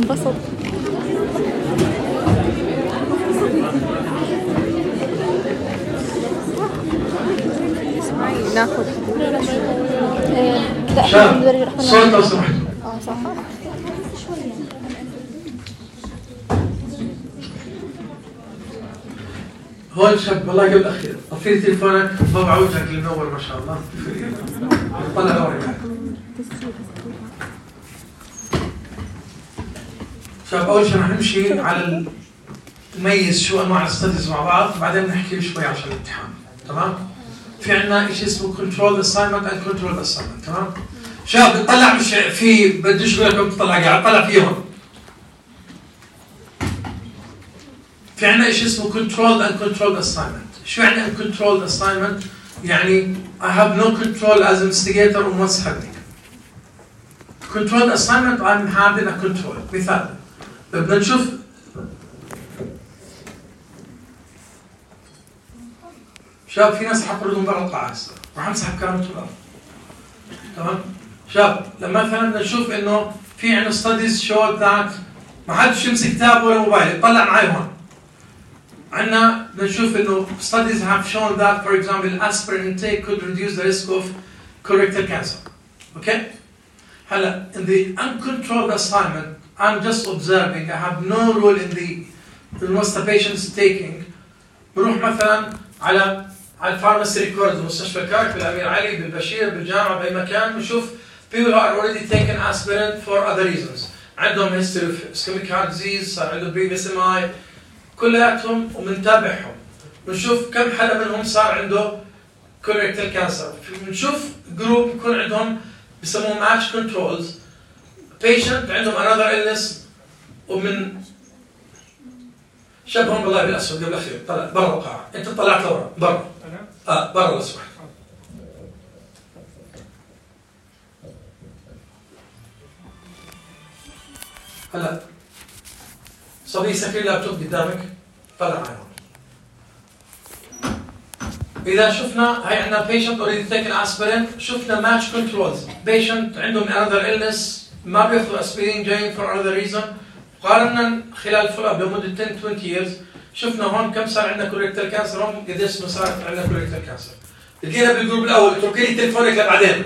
انبسط. اسمعي ناخذ شباب صوت لو سمحت. صح. هون شاب والله قبل الاخير طفي تليفونك ضوع وجهك المنور ما شاء الله. طلع وراك. شباب اول شيء رح نمشي على نميز شو انواع الستديز مع بعض، بعدين نحكي شوي عشان الامتحان، تمام؟ في عندنا شيء اسمه كنترول اساينمنت اند كنترول اساينمنت، تمام؟ شباب بتطلع مش في بديش اقول لكم تطلع قاعد طلع فيهم. في عندنا شيء اسمه controlled and controlled assignment. شو يعني controlled assignment؟ يعني I have no control as investigator on what's happening. Controlled assignment I'm having a control. مثال بدنا نشوف شباب في ناس حطردوا برا القاعة هسه، راح امسح كاميرا الأرض. تمام؟ شباب لما مثلا بدنا نشوف انه في عندنا studies showed that ما حدش يمسك كتاب ولا موبايل، يطلع معي هون. عندنا بنشوف انه studies have shown that for example aspirin intake could reduce the risk of colorectal cancer. Okay? هلا in the uncontrolled assignment I'm just observing, I have no role in what the patient is taking. بروح مثلا على الفارماسي ريكوردز مستشفى كارك بالامير علي بالبشير بالجامعه باي مكان بنشوف people who are already taken aspirin for other reasons. عندهم history of ischemic heart disease، صار عندهم previous MI، كلياتهم وبنتابعهم. بنشوف كم حدا منهم صار عنده colorectal cancer. بنشوف جروب يكون عندهم بسموه match controls patient عندهم another illness ومن شبههم بالله بالاسود قبل الاخير طلع برا القاعه. انت طلعت لورا برا. برا لو سمحت. هلا صبي سكر لابتوب قدامك طلع معي هون. اذا شفنا هي عندنا patient already taken aspirin، شفنا match controls patient عندهم another illness ما بياخذوا اسبرين جايين for another reason. قارنا خلال الفولو اب لمده 10-20 years شفنا هون كم صار عندنا كوليكتال كانسر، هون قديش صار عندنا كوليكتال كانسر. لقينا بالجروب الاول اترك لي تليفونك لبعدين.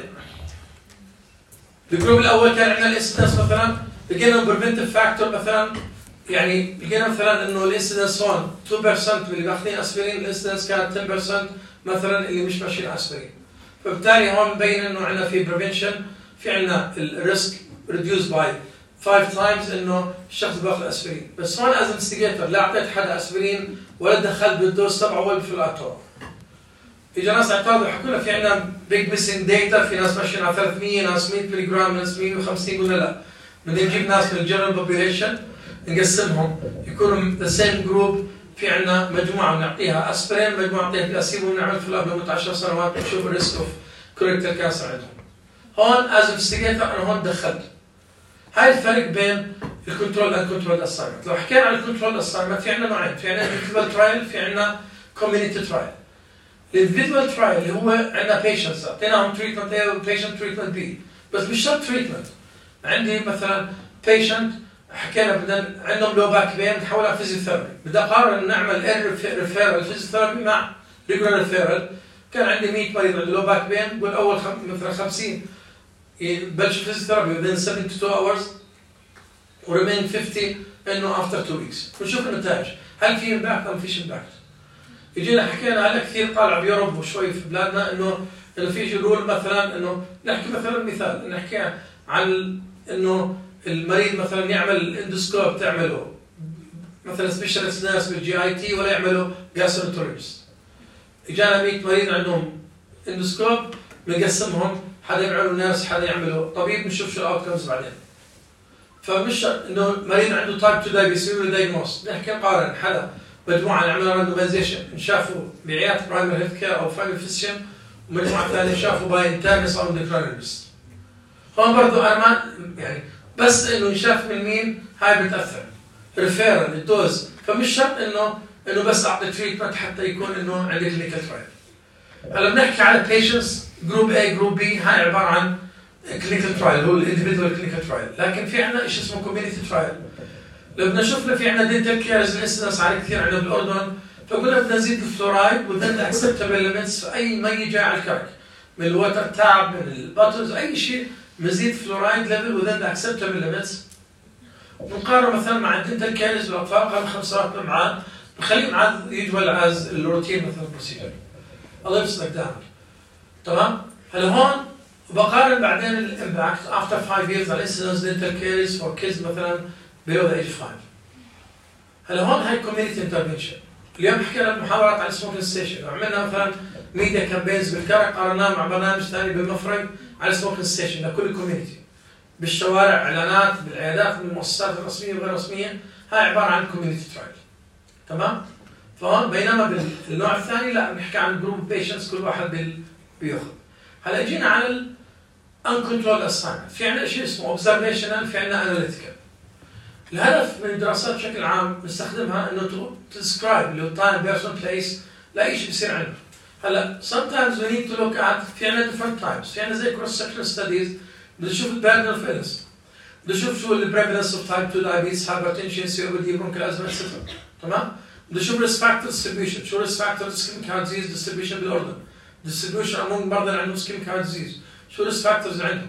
الجروب الاول كان عندنا الانسيدنس مثلا لقينا بريفنتيف فاكتور مثلا، يعني لقينا مثلا انه الانسيدنس هون 2% من اللي باخذين اسبرين، الانسيدنس كانت 10% مثلا اللي مش ماشيين اسبرين. فبالتالي هون مبين انه عندنا في بريفنشن، في عندنا الريسك ريديوس باي 5 times انه الشخص باخذ اسبرين. بس هون از انفستيجيتور لا اعطيت حدا اسبرين ولا دخلت بالدوز تبعه ولا بالفلاتور. اجى ناس اعترضوا حكوا لنا في عندنا بيج ميسنج داتا، في ناس ماشيين على 300 ناس 100 ملي جرام ناس 150. قلنا لا بدنا نجيب ناس من الجنرال بوبيليشن نقسمهم يكونوا ذا سيم جروب. في عندنا مجموعه بنعطيها اسبرين، مجموعه بنعطيها بلاسيبو، بنعمل فولو لمده 10 سنوات بنشوف الريسك اوف كوليكتال كانسر عندهم. هون از انفستيجيتور انا هون دخلت. هاي الفرق بين الكنترول اند كنترول اساينمنت. لو حكينا عن الكنترول اساينمنت في عندنا نوعين، في عندنا individual ترايل، في عندنا كوميونتي ترايل. الانdividual ترايل اللي هو عندنا بيشنتس اعطيناهم تريتمنت A وبيشنت تريتمنت B، بس مش شرط تريتمنت. عندي مثلا بيشنت حكينا بدنا عندهم لو باك بين نحول على فيزيوثيرابي، بدي اقارن نعمل ريفيرال فيزيوثيرابي مع ريجولار ريفيرال. كان عندي 100 مريض عنده لو باك بين، بقول اول مثلا 50 يبلش فيزيوثيرابي within 72 hours وريمين 50 انه after 2 weeks. ونشوف النتائج، هل في امباكت او ما فيش امباكت. يجينا حكينا هلا كثير طالع بيوروب وشوي في بلادنا انه في رول مثلا انه نحكي مثلا مثال نحكي عن انه المريض مثلا يعمل اندوسكوب تعمله مثلا سبيشالست ناس بالجي اي تي ولا يعملوا جاستروتوريست. اجانا 100 مريض عندهم اندوسكوب بنقسمهم، حدا يعملوا ناس حدا يعملوا طبيب، نشوف شو الاوتكمز بعدين. فمش انه مريض عنده تايب 2 دايبيتس يسوي له دايجنوز، نحكي نقارن حدا مجموعه نعملها راندومايزيشن شافوا بعياده برايمري هيلث كير او فاميلي فيزيشن، ومجموعه ثانيه شافوا باي انترنس او اندوكراينولوجيست. هون برضه انا ما يعني بس انه ينشاف من مين هاي بتاثر ريفيرال الدوز. فمش شرط انه بس اعطي تريتمنت حتى يكون انه عندي كلينيكال ترايل. هلا بنحكي على بيشنتس جروب A جروب B، هاي عباره عن كلينيكال ترايل هو الانديفيدوال كلينيكال ترايل، لكن في عندنا شيء اسمه كوميونتي ترايل. لو بدنا شفنا في عندنا دنتال كيرز الانسيدنس عالي كثير عندنا بالاردن، فقلنا بدنا نزيد الفلورايد وبدنا اكسبتبل ليميتس في اي مي جاي على الكرك، من الوتر تاب من الباترز اي شيء مزيد فلورايد ليفل وذن اكسبتبل ليميتس. ونقارن مثلا مع الدنتال كيرز بالاطفال قبل 5 سنوات معاه بخليهم عاد يجول از الروتين مثلا بروسيجر. الله يبسطك دائما. تمام؟ هلا هون وبقارن بعدين الامباكت after 5 years على incidence dental caries for kids مثلا below the age 5. هلا هون هاي community intervention. اليوم حكينا بمحاضرات عن smoking station، وعملنا مثلا ميديا كامبينز بالكرك، قارناه مع برنامج ثاني بالمفرق على smoking station لكل الكوميونتي. بالشوارع، اعلانات، بالعيادات، بالمؤسسات الرسميه والغير رسميه، هاي عباره عن community trial. تمام؟ فهون بينما بالنوع الثاني لا بنحكي عن جروب بيشنتس كل واحد بياخذ. هلا اجينا على ال uncontrolled assignment، في عندنا شيء اسمه observational، في عندنا analytical. الهدف من الدراسات بشكل عام بنستخدمها انه تسكرايب اللي هو time person place لاي شيء بيصير عندنا. هلا sometimes we need to look at في عندنا different types، في عندنا زي cross sectional studies بدنا نشوف ال burden of illness، بدنا نشوف شو ال prevalence of type 2 diabetes، hypertension، COPD، bronchial asthma etc. تمام؟ بدنا نشوف risk factor distribution، شو risk factor ischemic heart disease distribution بالاردن، distribution among المرضى اللي عندهم ischemic heart disease، شو risk factors عندهم.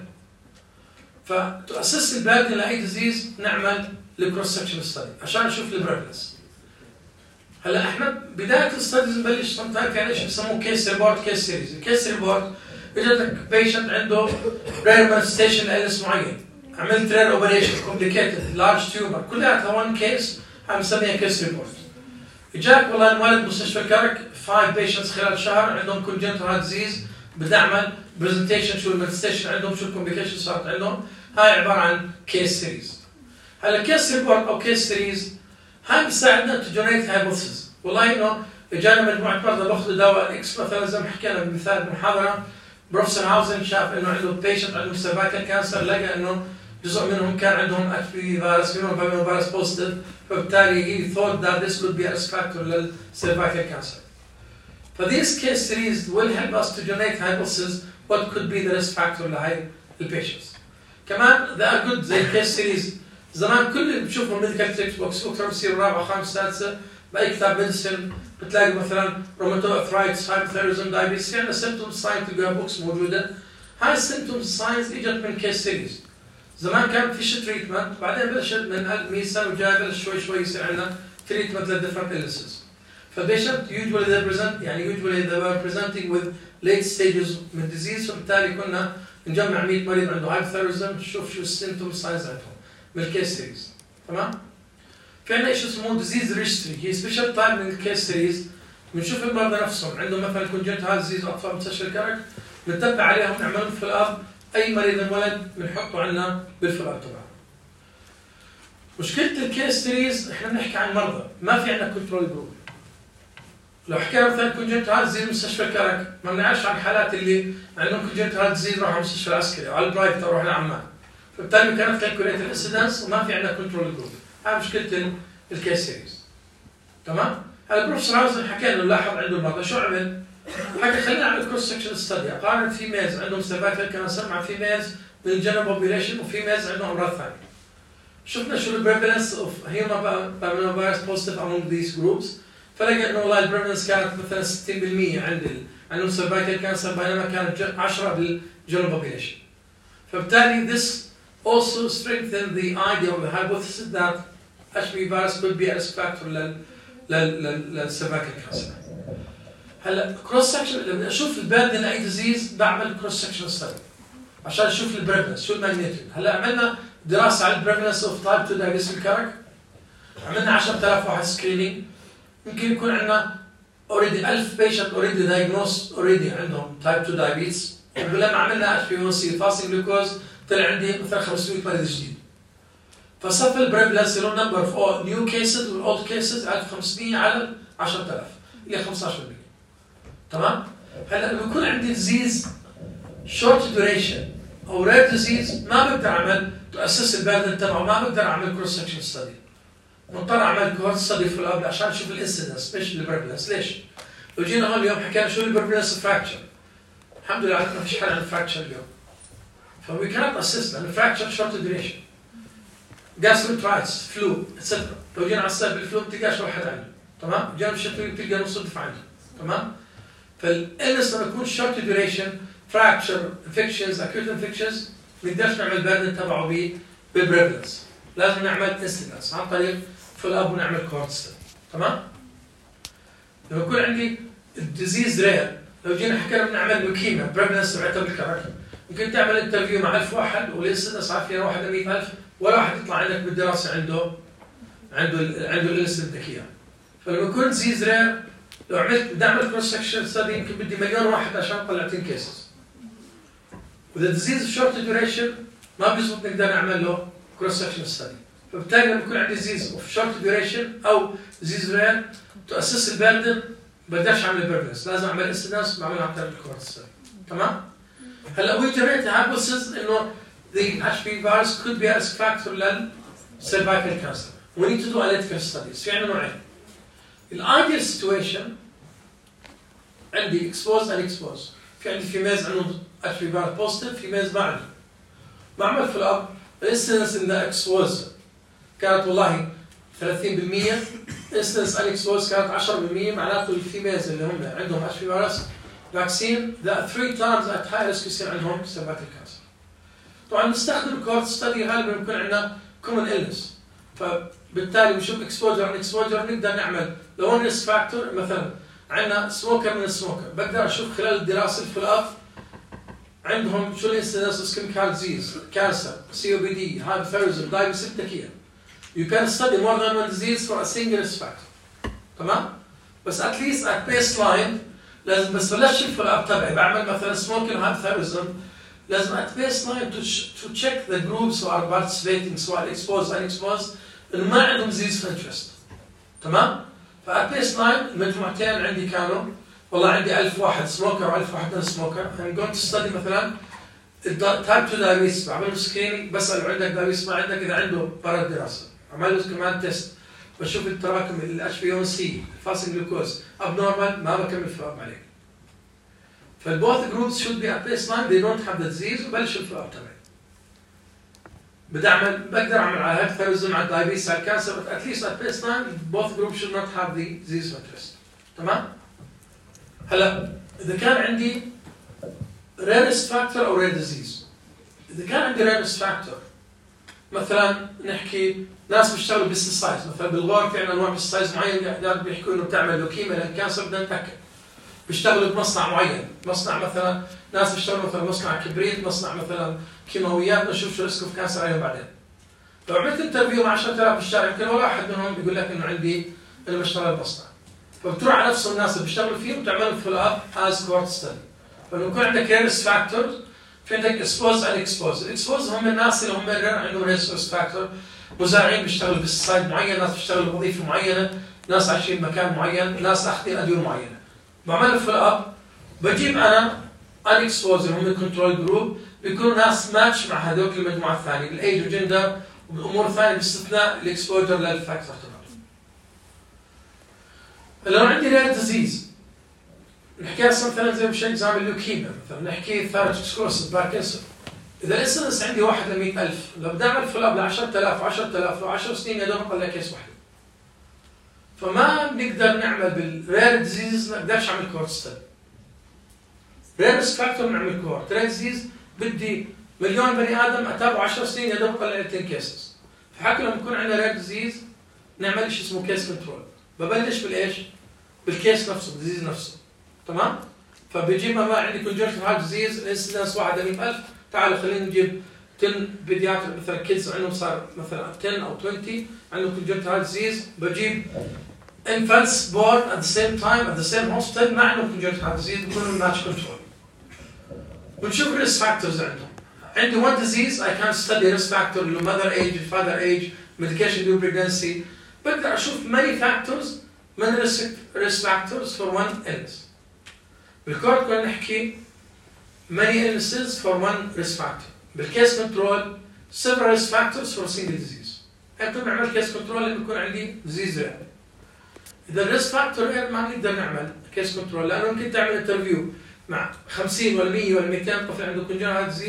فتأسس الباردن لأي ديزيز نعمل الكروس سكشن ستدي عشان نشوف البريفلنس. هلا احنا بدايه الستديز نبلش سمتايم في عندنا شيء بسموه كيس ريبورت كيس سيريز. الكيس ريبورت اجتك بيشنت عنده رير مانيفستيشن لإلنس معين، عملت رير اوبريشن كومبليكيتد لارج تيومر، كلها 1 كيس عم نسميها كيس ريبورت. اجاك والله انولد مستشفى الكرك 5 بيشنتس خلال شهر عندهم كونجنتال هارت ديزيز، بدي اعمل برزنتيشن شو المانيفستيشن عندهم، شو الكومبليكيشن صارت عندهم. هاي عباره عن كيس سيريز. هلا كيس ريبورت او كيس سيريز هاي بتساعدنا تو جنريت هايبوثيسز. والله انه اجانا مجموعه مرضى باخذوا دواء اكس مثلا زي ما حكينا بمثال بالمحاضره، بروفيسور هاوزن شاف انه عنده بيشنت عندهم سيرفايكال كانسر، لقى انه جزء منهم كان عندهم اتش بي في فيروس، منهم بابيلو فيروس بوزيتيف، فبالتالي he thought that this could be a risk factor للسيرفايكال كانسر. فthese case series will help us to generate hypothesis what could be the risk factor لهي البيشنتس. كمان they are good زي case series. زمان كل اللي بتشوفهم ميديكال تكست بوكس اكثر بصير رابعه خامسه سادسه باي كتاب ميديسن بتلاقي مثلا روماتو ارثرايتس، هايبوثايرويدزم، دايابيتس، يعني سيمبتومز ساين تلقاها بوكس موجوده. هاي السيمبتومز ساينز اجت من كيس سيريز. زمان كان فيش تريتمنت، بعدين بلش من 100 سنه وجاي بلش شوي شوي يصير عندنا تريتمنت للديفرنت illnesses. فالبيشنت usually they present يعني usually they were presenting with late stages من disease، فبالتالي كنا نجمع 100 مريض عنده هايبوثايرويدزم نشوف شو السيمبتومز ساينز عندهم من الكيس سيريز. تمام؟ في عندنا شيء اسمه ديزيز ريجستري، هي سبيشال تايب من الكيس سيريز. بنشوف المرضى نفسهم عندهم مثلا كونجنتال هارت ديزيز، اطفال مستشفى الكرك، بنتبع عليهم نعمل في الاب، اي مريض انولد بنحطه عندنا بالفلاب تبعه. مشكله الكيس سيريز احنا بنحكي عن مرضى ما في عندنا كنترول جروب. لو حكينا مثلا كونجنتال هارت ديزيز مستشفى الكرك ما بنعرفش عن حالات اللي عندهم كونجنتال هارت ديزيز راحوا المستشفى العسكري او على البرايفت او راحوا لعمان. فبالتالي كانت كالكوليت الانسيدنس وما في عندنا كنترول جروب. هاي مشكله الكيس سيريز. تمام؟ هلا البروفيسور هاوزن حكى انه لاحظ عنده المرضى، شو عمل؟ حكى خلينا نعمل كروس سكشن ستدي، اقارن فيميلز عندهم سيرفايكال كانسر مع فيميلز من الجنرال بوبيليشن وفيميلز عندهم امراض ثانيه. شفنا شو البريفالنس اوف هيومن بابيلو فيروس بوزيتيف among these groups، فلقى انه والله البريفالنس كانت مثلا 60% عندهم سيرفايكال كانسر بينما كانت 10 بالجنرال بوبيليشن. فبالتالي this also strengthen the idea of the hypothesis that HPV virus could be a risk factor للسيرفايكال كانسر. هلا كروس سكشن لما اشوف الباردن لاي ديزيز بعمل كروس سكشن ستدي عشان اشوف البريفلنس شو الماجنتيود. هلا عملنا دراسه على البريفلنس اوف تايب 2 دايابيتس بالكرك، عملنا 10000 واحد سكرينينج، يمكن يكون عندنا اوريدي 1000 بيشنت اوريدي دايجنوست اوريدي عندهم تايب 2 دايابيتس، ولما عملنا HbA1c فاستنج جلوكوز طلع عندي مثلا 500 مريض جديد. فصف البريفلنس اللي هو نمبر اوف نيو كيسز والاولد كيسز 1500 على 10000 اللي 15%. تمام؟ هلا لما يكون عندي ديزيز شورت ديوريشن او رير ديزيز ما بقدر اعمل تاسس الباردن تبعه، ما بقدر اعمل كروس سكشن ستدي. مضطر اعمل كورس ستدي في الاب عشان اشوف الانسيدنس مش البريفلنس. ليش؟ لو جينا هون اليوم حكينا شو البريفلنس فراكشر، الحمد لله ما فيش حل عن الفراكشر اليوم. فوي كانت اسيست لانه فراكشر شورت ديوريشن. جاستروترايتس، فلو، اتسترا. لو جينا على الصيف بالفلو بتلقاش واحد عنده، تمام؟ جينا بالشتوي بتلقى نص الدفعه عنده، تمام؟ فالإلنس لما يكون شورت ديوريشن، فراكشر، انفكشنز، اكيوت انفكشنز، ما نقدرش نعمل بيردن تبعه ببريفلنس. لازم نعمل انستنس عن طريق فول اب ونعمل كورت ستدي، تمام؟ لما يكون عندي الديزيز رير، لو جينا حكينا بنعمل لوكيميا بريفلنس تبعتها بالكرر، ممكن تعمل انترفيو مع 1000 واحد والانستنس صار فيها واحد 100,000 ولا واحد يطلع عندك بالدراسه عنده الانستنت ذكيه. فلما يكون ديزيز رير لو بدي اعمل كروس سكشن ستدي يمكن بدي مليون واحد عشان اطلع 10 كيسز. واذا ديزيز شورت ديوريشن ما بيزبط نقدر نعمل له كروس سكشن ستدي. فبالتالي لما يكون عندي ديزيز اوف شورت ديوريشن او ديزيز رير تو اسس الباردن بقدرش اعمل بريفلنس، لازم اعمل انسيدنس بعملها عن طريق الكورت ستدي، تمام؟ هلا وي جنريت هايبوثيسز انه the HPV virus could be a risk factor لل cervical cancer. We need to do analytical studies. في عندنا نوعين. الايديال سيتويشن عندي اكسبوز ان اكسبوز، في عندي فيميلز عندهم HPV virus بوزيتيف، فيميلز ما عندهم. بعمل فول اب الانسيدنس ان ذا اكسبوز كانت والله 30%، انسيدنس ان اكسبوز كانت 10%، معناته الفيميلز اللي هم عندهم HPV virus فاكسين ذا 3 times at high risk يصير عندهم cervical cancer. طبعا نستخدم الكورت ستدي غالبا بيكون عندنا كومن إلنس، فبالتالي بنشوف اكسبوجر عن اكسبوجر نقدر نعمل لو ريسك فاكتور. مثلا عندنا سموكر من السموكر، بقدر اشوف خلال الدراسه الفول اب عندهم شو الانسيدنس اسكيميك هارت ديزيز، كانسر، سي او بي دي، هايبوثيرويدزم، دايابيتس التكيه. You can study more than one disease for a single risk factor. تمام؟ بس at least at baseline لازم بس بلش الفول اب تبعي بعمل مثلا سموكر هايبوثيرويدزم، لازم at baseline to check the groups who are participating سواء exposed or unexposed اللي ما عندهم disease of interest. تمام؟ فat baseline المجموعتين عندي كانوا والله عندي 1000 واحد سموكر و1000 واحد نون سموكر. I'm going to study مثلا type 2 diabetes، بعمل له سكريننج بسأله عندك diabetes ما عندك، إذا عنده برا الدراسة عمل له كمان تيست بشوف التراكم ال HbA1c الفاستنج جلوكوز abnormal ما بكمل فولاب عليه. فالبوث جروبس should be at baseline they don't have the disease وبلش الفولاب تبعي. بقدر اعمل على هايبوثيرويدزم على الدايابيتس على الكانسر but at least at baseline both groups should not have the disease of interest. تمام؟ هلا اذا كان عندي rarest factor او rare disease، اذا كان عندي rarest factor مثلا نحكي ناس بيشتغلوا بالسايز، مثلا بالغور في عندنا انواع بالسايز معين بيحكوا انه بتعمل لوكيميا لان كانسر بدنا نتاكد. بيشتغلوا بمصنع معين، مصنع مثلا ناس بيشتغلوا مثلا مصنع كبريت، مصنع مثلا كيماويات، نشوف شو ريسك اوف كانسر عليهم بعدين. لو عملت انترفيو مع 10,000 بالشارع يمكن ولا واحد منهم بيقول لك انه عندي انا بشتغل بمصنع. فبتروح على نفس الناس اللي بيشتغلوا فيه وبتعملهم فول اب از كورت ستدي. فلما يكون عندك ريسك فاكتورز في عندك اكسبوز ان اكسبوز، الاكسبوز هم الناس اللي هم عندهم ريسك فاكتور، مزارعين بيشتغلوا بسايد معين، ناس بيشتغلوا بوظيفه معينه، ناس عايشين بمكان معين، ناس اخذين ادويه معينه. بعمل فول اب بجيب انا ان اكسبوز اللي هم الكنترول جروب، بيكونوا ناس ماتش مع هذوك المجموعه الثانيه بالايج وجندر وبالامور الثانيه باستثناء الاكسبوجر للفاكتور تبعهم. لو عندي رير ديزيز نحكي هسه مثلا زي مش اكزامبل اللوكيميا، مثلا نحكي ثايرويد سكلروسيس، باركنسون. اذا الانسنس عندي 1 ل 100,000 لو بدي اعمل فول اب ل 10,000 و10,000 لو 10 سنين يا دوب اطلع كيس واحده. فما بنقدر نعمل بالرير ديزيز، ما بقدرش اعمل كورت ستدي. رير ريسك فاكتور بنعمل كورت، رير ديزيز بدي مليون بني ادم اتابعه 10 سنين يا دوب اطلع 10 كيسز. فحكي لما يكون عندنا رير ديزيز نعمل شيء اسمه كيس كنترول. ببلش بالايش؟ بالكيس نفسه، الديزيز نفسه. تمام؟ فبجيب ما عندي كونجكتيف هارت ديزيز الانسيدنس 1 ل 100,000، تعالوا خلينا نجيب 10 بيدياتر مثلا كيدز عندهم صار مثلا 10 او 20 عندهم كونجكتيف هارت ديزيز، بجيب infants born at the same time at the same hospital ما عندهم congenital heart disease بيكونوا match control. ونشوف risk factors عندهم. عندي one disease I can study risk factor اللي mother age, father age, medication during pregnancy. بقدر أشوف many factors من risk factors for one illness. بالكورت كنا نحكي many illnesses for one risk factor. بالcase control several risk factors for a single disease. أكتب نعمل case control لما يكون عندي disease rare. إذا الريسك فاكتور غير ما نقدر نعمل كيس كنترول، لأنه ممكن تعمل انترفيو مع 50 ولا 100 ولا 200 طفل عنده كونجنتال ديزيز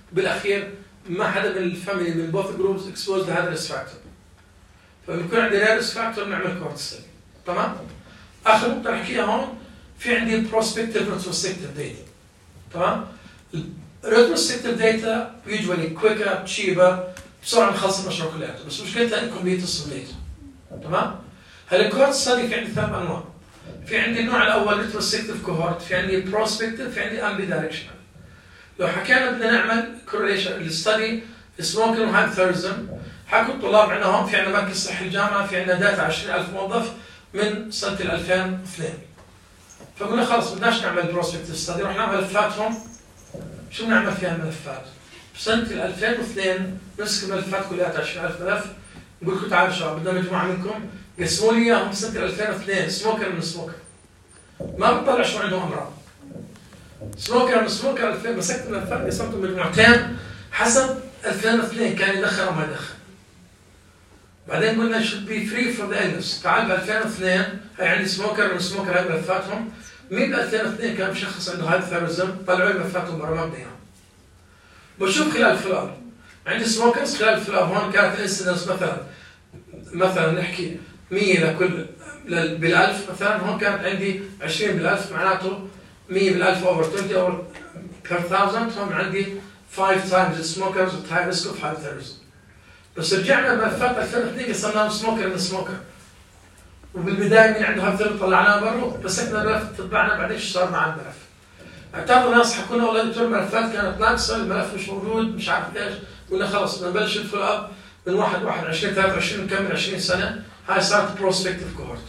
بالاخير ما حدا من الفاميلي من بوث جروبز اكسبوز لهذا الريسك فاكتور. فبيكون عندنا ريسك فاكتور نعمل كورت ستدي. تمام؟ اخر نقطه نحكيها هون في عندي بروسبكتيف ريتروسبكتيف داتا. تمام؟ الريتروسبكتيف داتا يوجوالي كويكر تشيبر بسرعه نخلص المشروع كلياته، بس مشكلتها انكم بيتصلوا داتا. تمام؟ هلا الكورت ستدي في عندي 3 انواع. في عندي النوع الاول ريتروسبكتيف كوهورت، في عندي بروسبكتيف، في عندي امبي دايركشنال. لو حكينا بدنا نعمل كورليشن الستدي سموكينج وهايبوثيرزم، حكوا الطلاب عندنا هون في عندنا مركز صحي الجامعه في عندنا داتا 20,000 موظف من سنه 2002. فقلنا خلص بدناش نعمل بروسبكتيف ستدي، رح نعمل ملفاتهم. شو بنعمل فيها الملفات؟ بسنه 2002 نمسك الملفات كلها 20,000 ملف، نقول لكم تعالوا شباب بدنا مجموعه منكم قسموا لي اياهم سنه 2002 سموكر من سموكر. ما بتطلع شو عندهم امراض. سموكر من سموكر 2000 مسكت الملفات قسمتهم مجموعتين حسب 2002 كان يدخن او ما يدخن. بعدين قلنا should be free from the illness. تعال ب 2002 هي عندي سموكر من سموكر هاي ملفاتهم. مين ب 2002 كان مشخص عنده هايبوثيرزم طلعوا لي ملفاتهم برا ما بدي اياهم. بشوف خلال الفلاب عندي سموكرز خلال الفلاب هون كانت الانسيدنس مثلا نحكي 100 لكل بالألف مثلا، هون كانت عندي 20 بالألف معناته 100 بالألف over 20 over per thousand. هون عندي 5 times smokers with high risk of hypothyroidism. بس رجعنا بملفات 2002 قسمناهم سموكر من سموكر. وبالبدايه مين عنده هايبوثيروديزم طلعناه برا، مسكنا الملف تبعنا بعدين ايش صار مع الملف. اعترضوا ناس حكوا لنا والله دكتور الملفات كانت ناقصه، الملف مش موجود مش عارف ايش. قلنا خلص بدنا نبلش الفول اب من 1/1/20 23 نكمل 20 سنه. هاي صارت بروسبكتيف كوهورت.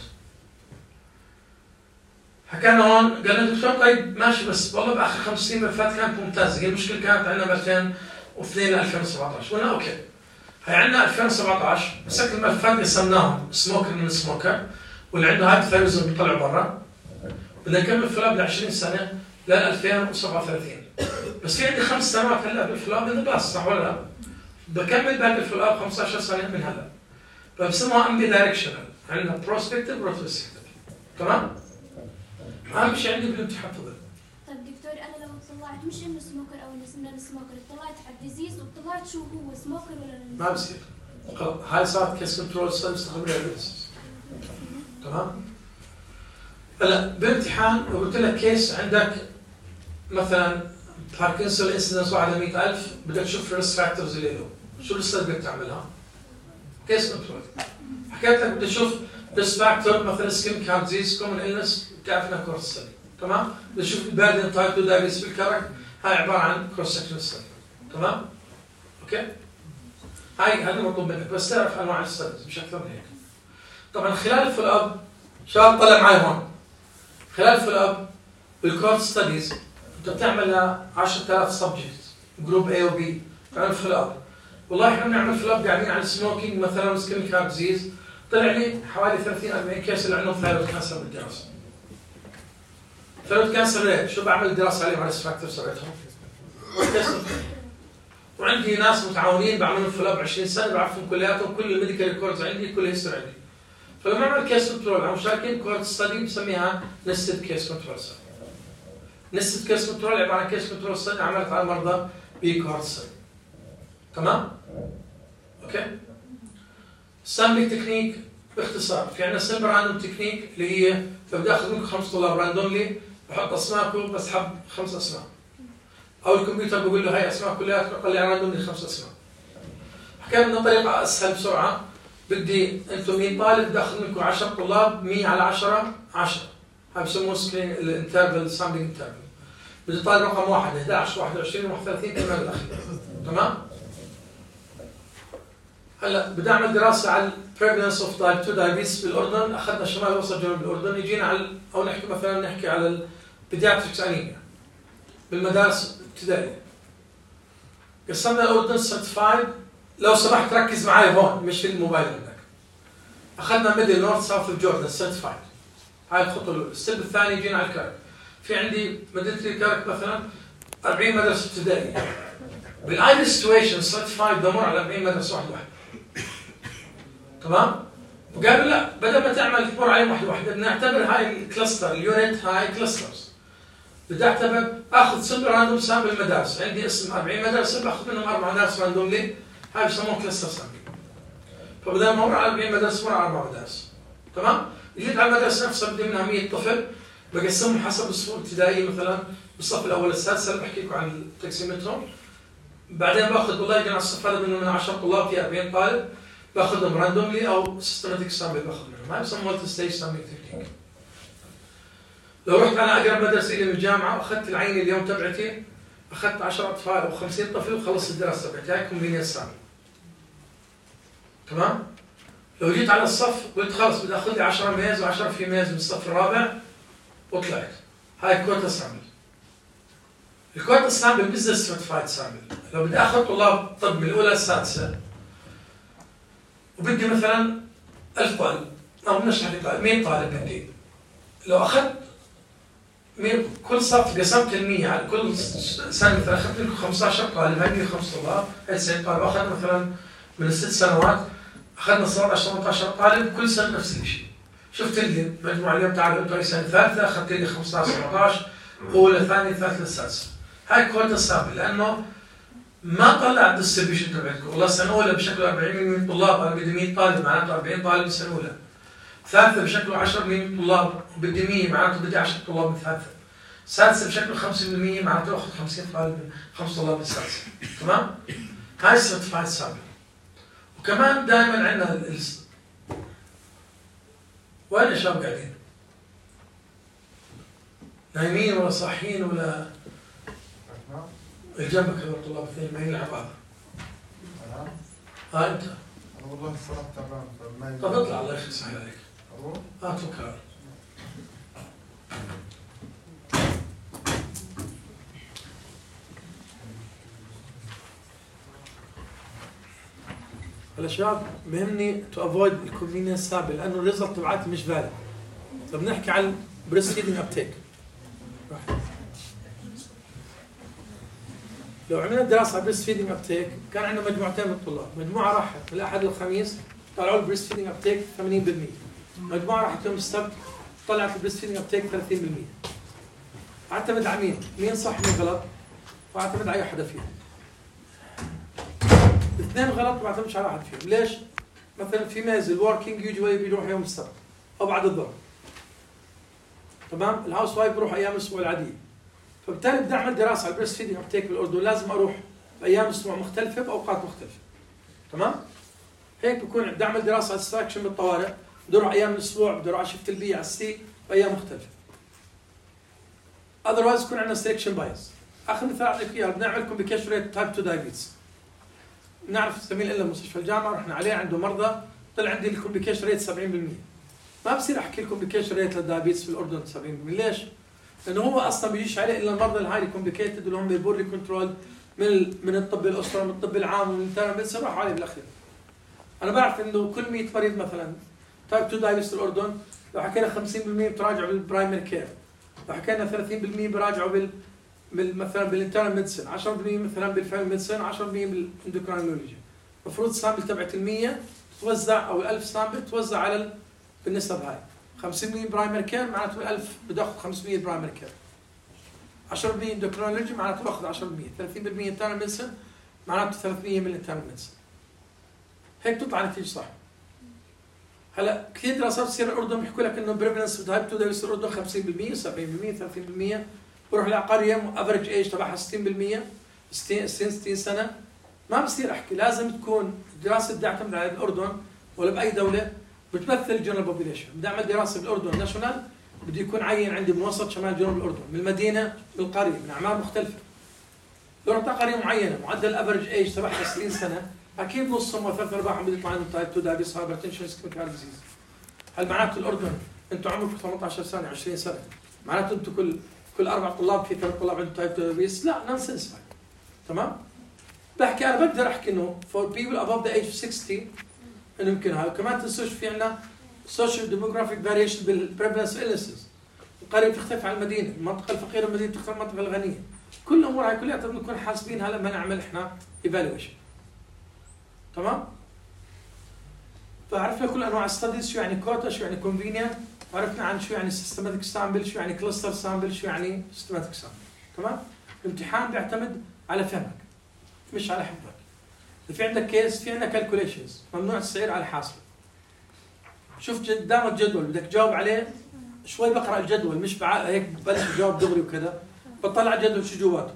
حكينا هون قال لنا دكتور طيب ماشي بس والله باخر 5 سنين ملفات كانت ممتازه، هي المشكله كانت عندنا من 2002 ل 2017. قلنا اوكي هي عندنا 2017 مسكنا الملفات قسمناهم سموكر من سموكر واللي عنده هايبوثيروديزم بيطلعوا برا. بدنا نكمل فلاب ل 20 سنه ل 2037. بس في عندي 5 سنوات هلا بالفلاب من الباص صح ولا لا؟ بكمل باقي الفلاب 15 سنه من هلا. فبسموها امبي دايركشنال، عندنا بروسبكتيف وريتروسبكتيف. تمام؟ اهم شيء عندي بالامتحان تفضل. طيب دكتور انا لو طلعت مش انه سموكر او انه سمنا سموكر، طلعت على الديزيز وطلعت شو هو سموكر ولا ما بصير. هاي صارت كيس كنترول سبستخدم الريفرنس. تمام؟ هلا بامتحان لو قلت لك كيس عندك مثلا باركنسون انسيدنس على 100,000 بدك تشوف الريسك فاكتورز اللي له، شو الستدي بدك تعملها؟ كيس كنترول. حكيت لك بدي اشوف ريسك فاكتور مثلا سكين كارد ديزيز كومن إلنس بتعرف انها كورس ستدي. تمام؟ بدي اشوف الباردن تايب 2 دايابيتس بالكرك، هاي عباره عن كروس سكشن ستدي. تمام؟ اوكي؟ هذا مطلوب منك بس تعرف انواع الستديز مش اكثر من هيك. طبعا خلال الفول اب شباب طلع معي هون خلال الفول اب بالكورس ستديز انت بتعمل ل 10,000 سبجكت جروب A و B تعمل فول اب. والله احنا بنعمل فول اب قاعدين على السموكينج مثلا سكين كارد ديزيز طلع لي حوالي 30-40 كيس اللي عندهم ثايرويد كانسر بالدراسه. ثايرويد كانسر ليه؟ شو بعمل دراسه عليهم على الريسك فاكتورز تبعتهم؟ وعندي ناس متعاونين بعملهم فول اب 20 سنه بعرفهم كلياتهم، كل الميديكال ريكوردز عندي كل هيستوري عندي. فلما اعمل كيس كنترول او مشاركين كورت ستدي بسميها نستد كيس كنترول ستدي. نستد كيس كنترول عباره عن كيس كنترول ستدي عملت على مرضى بكورت ستدي. تمام؟ اوكي؟ سامبلينج تكنيك باختصار في عندنا سمبل راندوم تكنيك اللي هي بدي اخذ منكم 5 طلاب راندوملي بحط اسماءكم بسحب 5 اسماء. او الكمبيوتر بقول له هاي اسماء كلها بقول لي راندوملي 5 اسماء. حكينا بدنا طريقه اسهل بسرعه، بدي انتم 100 طالب بدي اخذ منكم 10 طلاب 100 على 10 10. هاي بسموه سكرين الانترفال سامبلينج انترفال. بدي طالب رقم 1 11 21 31 كمان الاخير. تمام؟ هلا بدي اعمل دراسه على البريفلنس اوف تايب 2 دايابيتس بالاردن، اخذنا شمال وسط جنوب الاردن، يجينا على او نحكي مثلا نحكي على البيدياتريكس انيميا بالمدارس الابتدائيه. قسمنا الاردن سيرتيفايد، لو سمحت ركز معي هون مش في الموبايل عندك. اخذنا ميدل نورث ساوث اوف جوردن سيرتيفايد. هاي الخطوه الاولى، الستيب الثاني يجينا على الكرك. في عندي مدينه الكرك مثلا 40 مدرسه ابتدائيه. بالايدل سيتويشن سيرتيفايد بمر على 40 مدرسه واحده. تمام؟ وقالوا لا، بدل ما تعمل تمر عليهم واحده واحده بدنا نعتبر هاي الكلاستر اليونت هاي كلاسترز. بدي اعتبر اخذ سمبل راندوم سامبل مدارس، عندي اسم 40 مدرسه باخذ منهم 4 مدارس راندوم لي، هاي بسموه كلستر سامبل. فبدل ما امر على 40 مدرسه امر على 4 مدارس. تمام؟ جيت على المدرسه نفسها بدي منها 100 طفل بقسمهم حسب الصفوف الابتدائيه مثلا بالصف الاول السادس اللي بحكي لكم عن تقسيمتهم. بعدين باخذ والله يمكن على الصف هذا من 10 طلاب في 40 طالب باخذهم راندوملي او سيستماتيك سامبل باخذ منهم، هاي بسموها مالتي ستيج سامبل تكنيك. لو رحت انا اقرب مدرسه الي من الجامعه واخذت العينه اليوم تبعتي اخذت 10 اطفال او 50 طفل وخلصت الدراسه تبعتي، هاي كونفينينس سامبل. تمام؟ لو جيت على الصف قلت خلص بدي اخذ لي 10 ميز و10 فيميز من الصف الرابع وطلعت، هاي كوتا سامبل. الكوتا سامبل بزنس ستراتيفايد سامبل. لو بدي اخذ طلاب طب من الاولى للسادسه وبدي مثلا 1000 طالب او بدناش نحكي طالب 100 طالب بدي، لو اخذت كل صف قسمت ال100 على كل سنه مثلا اخذت لكم 15 طالب، هاي 105 طلاب، هاي 90 طالب، اخذنا مثلا من الست سنوات اخذنا 17 18 طالب كل سنه نفس الشيء. شفت لي مجموعه اليوم تعالوا انتم سنه ثالثه اخذت لي 15 17 اولى ثانيه ثالثه السادسه. هاي كوتا سامبل لانه ما طلع الديستريبيوشن تبعتكم، والله السنه الاولى بشكله 40% من الطلاب انا بدي 100 طالب معناته 40 طالب السنه الاولى. ثالثه بشكله 10% من الطلاب بدي 100 معناته بدي 10 طلاب من ثالثه. سادسه بشكله 50% معناته اخذ 50 طالب من 5 طلاب من السادسه. تمام؟ هاي ستراتيفايد سامبل. وكمان دائما عندنا وين الشباب قاعدين؟ نايمين ولا صاحيين ولا جنبك هذول الطلاب الاثنين مايلين على بعض؟ ها انت؟ انا والله الصراحه تمام. طب اطلع الله يسهل عليك. توكل. هلا شباب بهمني تو افويد الكونفينينس سامبل لانه الريزلت تبعاتي مش فاليد. طب نحكي عن البريست فيدنج ابتيك. لو عملنا دراسه على البريست فيدنج ابتيك كان عندنا مجموعتين من الطلاب، مجموعه راحت من الاحد للخميس طلعوا البريست فيدنج ابتيك 80%، مجموعه راحت يوم السبت طلعت البريست فيدنج ابتيك 30%. اعتمد على مين؟ مين صح مين غلط؟ واعتمد على اي حدا فيهم. الاثنين غلط ما بعتمدش على واحد فيهم، ليش؟ مثلا في ميز الوركينج يوجوالي بيروح يوم السبت او بعد الظهر. تمام؟ الهاوس وايف بروح ايام الاسبوع العاديه. فبالتالي بدي اعمل دراسه على البريست فيدنج ابتيك بالاردن لازم اروح بايام اسبوع مختلفه باوقات مختلفه. تمام؟ هيك بكون بدي اعمل دراسه على السكشن بالطوارئ، بدي اروح ايام الاسبوع، بدي اروح على شفت البي على السي بايام مختلفه. اذروايز يكون عندنا سلكشن بايس. اخر مثال اعطيك اياه، بدنا نعمل كومبليكيشن ريت تايب 2 دايابيتس. نعرف زميل إلا مستشفى الجامعه رحنا عليه عنده مرضى طلع عندي الكومبليكيشن ريت 70%. ما بصير احكي الكومبليكيشن ريت للدايابيتس في الاردن 70%، ليش؟ لانه هو اصلا بيجيش عليه الا المرضى الهايلي كومبليكيتد اللي هم بيبوري كنترول من الطب الاسره من الطب العام ومن الانترنال ميديسن راحوا عليه بالاخير. انا بعرف انه كل 100 مريض مثلا تايب 2 دايابيتس في الاردن لو حكينا 50% بتراجعوا بالبرايمري كير، لو حكينا 30% براجعوا مثلا بالانترنال ميديسن، 10% مثلا بالفاميلي ميديسن، 10% بالاندوكراينولوجي. المفروض السامبل تبعت ال100 توزع او ال1000 سامبل توزع على بالنسب هاي 50% برايمري كير معناته ال1000 بدي اخذ 500 برايمري كير، 10% اندوكراينولوجي معناته باخذ 10%، 30% انترنال ميديسن معناته 300 من الانترنال ميديسن. هيك تطلع نتيجه صح. هلا كثير دراسات بتصير بالاردن بيحكوا لك انه بريفلنس تايب 2 دايابيتس الاردن 50% 70% 30%، بروح لقريه افريج ايج تبعها 60% 60 سنه. ما بصير احكي، لازم تكون دراسه بدي اعتمد على الاردن ولا باي دوله بتمثل الجنرال بوبيليشن. بدي اعمل دراسه بالاردن ناشونال بدي يكون عين عندي من وسط شمال جنوب الاردن، من المدينه من القريه من اعمار مختلفه. لو رحت قريه معينه معدل الافرج ايج تبعها 60 سنه اكيد نصهم وثلاث ارباعهم بده يطلع عندهم تايب 2 دايابيتس هايبرتنشن سكيميك هارت ديزيز. هل معناته الاردن انتم عمركم 18 سنه 20 سنه معناته انتم كل 4 طلاب في 3 طلاب عندهم تايب 2 دايابيتس؟ لا نونسنس. تمام؟ بحكي انا بقدر احكي انه for people above the age of 60 انه يمكن هاي. وكمان تنسوش في عندنا social demographic variation بالprevalence illnesses. القريه بتختلف عن المدينه، المنطقه الفقيره المدينه بتختلف عن المنطقه الغنيه. كل الامور هاي كلها بنكون حاسبينها لما نعمل احنا evaluation. تمام؟ فعرفنا كل انواع الستاديز، شو يعني كوتا، شو يعني convenient، وعرفنا عن شو يعني سيستماتيك سامبل، شو يعني كلستر سامبل، شو يعني سيستماتيك سامبل. تمام؟ الامتحان بيعتمد على فهمك مش على حفظك. إذا في عندك كيس، في عندك كالكوليشنز، ممنوع تصير على حاصل. شوف قدامك جدول بدك تجاوب عليه، شوي بقرا الجدول مش هيك ببلش اجاوب دغري وكذا، بطلع الجدول شو جواته.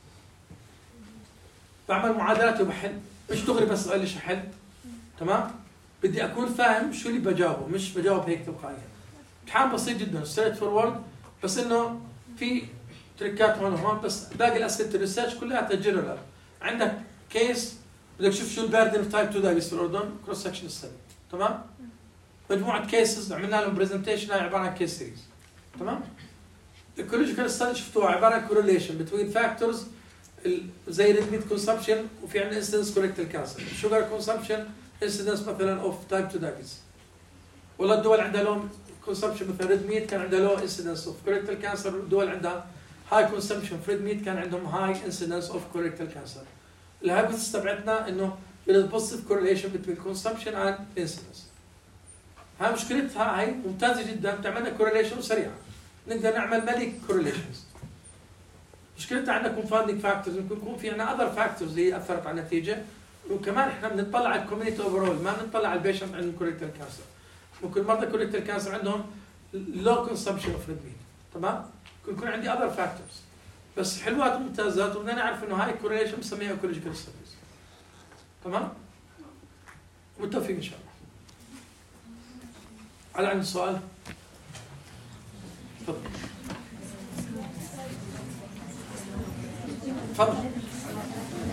بعمل معادلات وبحل، مش دغري بس اقول ليش احل. تمام؟ بدي اكون فاهم شو اللي بجاوبه، مش بجاوب هيك تلقائيا. امتحان بسيط جدا ستريت فورورد، بس انه في تريكات هون وهون، بس باقي الاسئله الريسيرش كلها جنرال. عندك كيس بدك تشوف شو الباردن اوف تايب 2 دايبيتس في الاردن، كروس سكشن ستدي. تمام؟ مجموعه كيسز عملنا لهم برزنتيشن، هاي عباره عن كيس سيريز. تمام؟ الايكولوجيكال ستدي شفتوها عباره عن كورليشن بتوين فاكتورز زي ريد كونسبشن، وفي عندنا انسيدنس كوريكتال كانسر، شوجر كونسبشن، انسيدنس مثلا اوف تايب 2 دايبيتس. والله الدول عندها لهم كونسبشن مثلا ريد ميت كان عندها لو انسيدنس اوف كوريكتال كانسر، والدول عندها هاي كونسبشن فريد ميت كان عندهم هاي انسيدنس اوف كوريكتال كانسر. الهايبوثيسيس تبعتنا انه there is positive correlation between consumption and incidence. هاي مشكلتها، هاي ممتازه جدا، بتعملنا كورليشن سريعه، نقدر نعمل ملك كورليشنز. مشكلتها عندنا confounding فاكتورز، ممكن يكون في عندنا اذر فاكتورز اللي اثرت على النتيجه، وكمان احنا بنطلع على الكوميونتي اوفرول، ما بنطلع على البيشنت عندهم كوريكتال كانسر. ممكن مرضى كوريكتال كانسر عندهم لو كونسبشن اوف ريد ميت. تمام؟ ممكن يكون عندي اذر فاكتورز، بس حلوات وممتازات، وبدنا نعرف انه هاي الكورليشن بنسميها ايكولوجيكال ستاديز. تمام؟ بالتوفيق ان شاء الله. هل عندي سؤال؟ تفضل. تفضل.